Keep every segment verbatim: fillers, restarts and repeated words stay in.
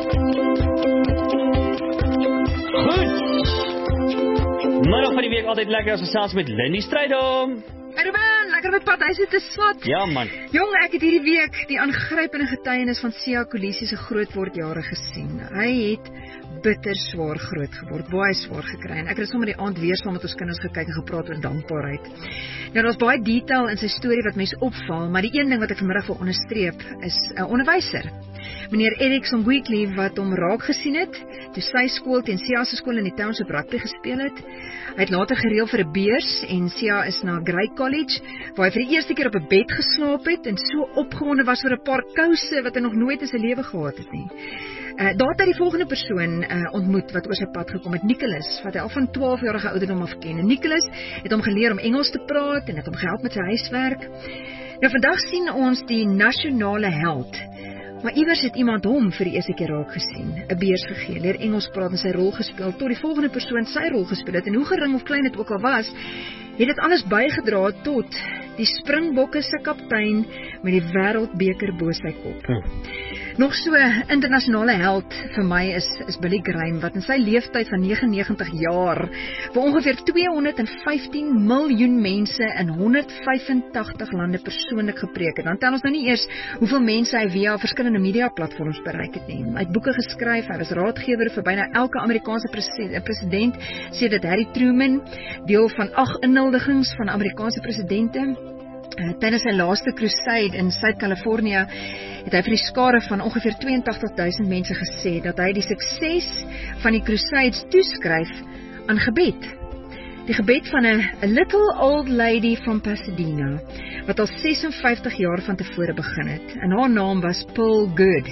Middag van die week altyd lekker as ons selfs met Lindy Strydom. Ruben, lekker met pad, hy sit te swat. Ja man. Jong, ek het hierdie week die aangrypende getuienis van Siya Kolisi se grootwordjare gesien. Hy het bitter swaar groot geword, baie swaar gekry. En ek het sommer die aand weer saam met ons kinders gekyk en gepraat oor dankbaarheid. Nou, daar's baie detail in sy storie wat mense opval, maar die een ding wat ek vanmiddag wil onderstreep is 'n onderwyser. Meneer Eric Songwickli wat hom raak gesien het, toe sy skool teen Siya se skool in die Township rugby gespeel het. Hy het later gereël vir 'n beurs en Siya is na Grey College, waar hy vir die eerste keer op 'n bed geslaap het en so opgewonde was oor 'n paar kouse wat hy nog nooit in sy lewe gehad het nie. Uh, daar het hy die volgende persoon uh, ontmoet wat oor sy pad gekom het, Nicholas, wat hy al van twaalf jarige ouderdom af ken. En Nicholas het hom geleer om Engels te praat en het hom gehelp met sy huiswerk. Nou, vandag sien ons die nasionale held, maar iewers het iemand hom vir die eerste keer raak gesien, 'n beurs gegee, leer Engels praat en sy rol gespeel, tot die volgende persoon sy rol gespeel het, en hoe gering of klein dit ook al was, het dit alles bygedra tot die Springbokke se kaptein met die wêreldbeker bo sy kop. Hmm. Nog so 'n internasionale held vir my is, is Billy Graham, wat in sy leeftyd van negenennegentig jaar vir ongeveer tweehonderdvyftien miljoen mense in honderd vyfentagtig lande persoonlik gepreek het. Dan tel ons nou nie eers hoeveel mense hy via verskillende media platforms bereik het nie. Hy het boeke geskryf, hy was raadgewer vir byna elke Amerikaanse president, sedert Harry Truman, deel van ag inhuldigings van Amerikaanse presidente. Uh, Tydens sy laaste crusade in Suid-Kalifornië het hy vir die skare van ongeveer tweeëntagtig duisend mense gesê dat hy die sukses van die crusades toeskryf aan gebed. Die gebed van 'n little old lady from Pasadena, wat al sesenvyftig jaar van tevore begin het, en haar naam was Pearl Good.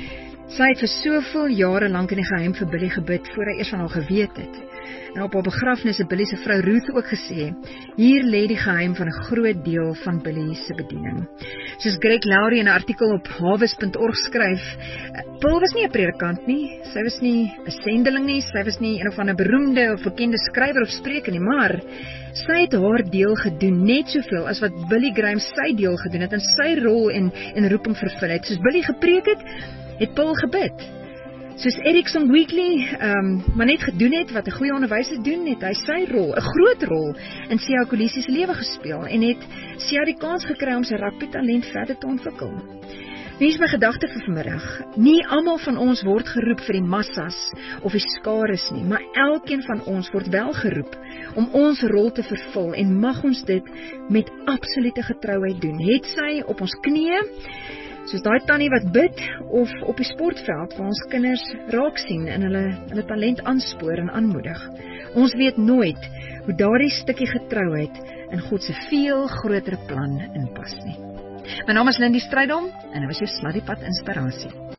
Sy het vir soveel jare lank in die geheim vir Billy gebid, voor hy eers van haar geweet het. En op haar begrafnis het Billy se vrou Ruth ook gesê, hier lê die geheim van 'n groot deel van Billy se bediening. Soos Greg Laurie in 'n artikel op harvest punt org skryf, Paul was nie 'n predikant nie, sy was nie 'n sendeling nie, sy was nie een of ander beroemde of bekende skrywer of spreker nie, maar sy het haar deel gedoen, net soveel as wat Billy Graham sy deel gedoen het en sy rol en, en roeping vervul het. Soos Billy gepreek het, het Paul gebid. Soos Eric Songwickli um, maar net gedoen het wat 'n goeie onderwyser doen, het hy sy rol, 'n groot rol in Siya Kolisi se lewe gespeel en het Siya die kans gekry om sy rugby talent verder te ontwikkel. Nu is my gedagte vir vanmiddag, nie almal van ons word geroep vir die massas of die skares nie, maar elkeen van ons word wel geroep om ons rol te vervul en mag ons dit met absolute getrouheid doen. Het sy op ons knieë, soos daai tannie wat bid, of op die sportveld waar ons kinders raak sien en hulle, hulle talent aanspoor en aanmoedig. Ons weet nooit hoe daardie stukkie getrouheid in God se veel groter plan inpas nie. My naam is Lindy Strydom en dit was jou Sladdiepad Inspirasie.